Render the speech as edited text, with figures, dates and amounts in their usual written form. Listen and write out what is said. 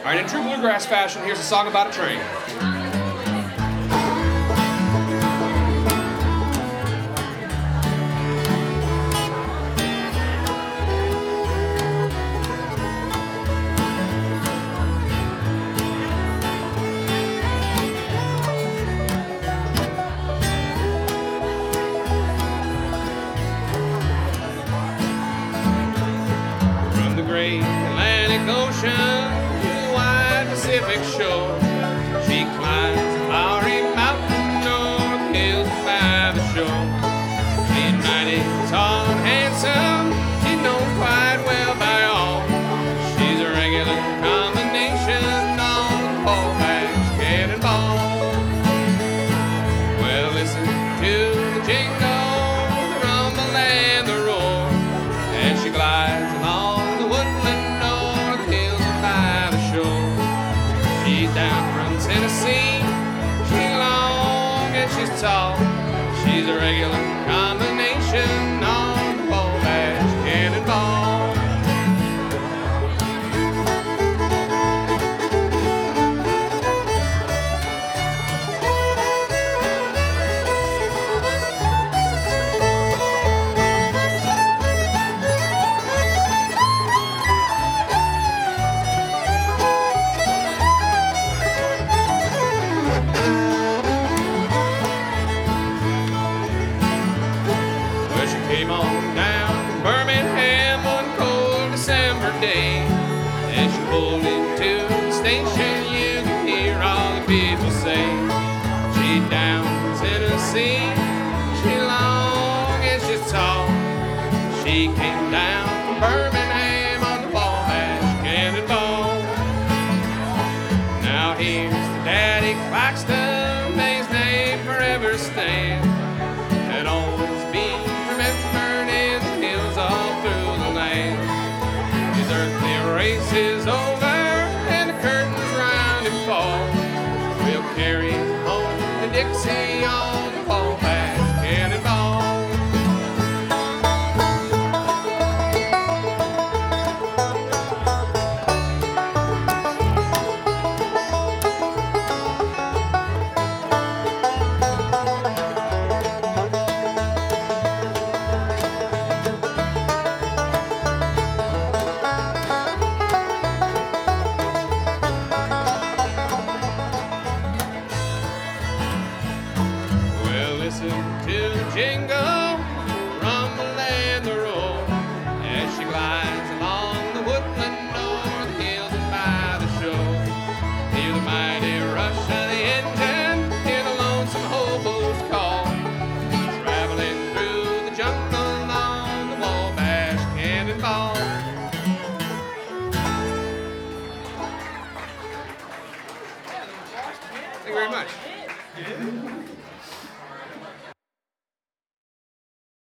All right, in true bluegrass fashion, here's a song about a train. From the great Atlantic Ocean to the wide Pacific shore, she climbs the flowery mountain north hills by the shore. She's mighty tall and handsome, she's known quite well by all. She's a regular combination on the Wabash Cannonball. Well, listen to the jingle, the rumble and the roar, as she glides along the woodland north hills by the shore. She's down from Tennessee, she's long and she's tall. She's a regular combination on the Wabash Cannonball. Well, she came on down from Birmingham one cold December day. As she pulled into the station, you could hear all the people say, she's down from Tennessee, she's long and she's tall. She came down from Birmingham on the Wabash Cannonball. Now here's the Daddy Claxton, may his name forever stand, and always be remembered in the hills all through the land. His earthly race is over and the curtains round him fall. We'll carry him home to Dixie on the Wabash Cannonball. Well, listen to the jingle, rumble and the roar, as she glides along the woodland north hills and by the shore. Hear the mighty rush of the engine, hear the lonesome hobo's call, traveling through the jungle on the Wabash Cannonball. Thank you very much.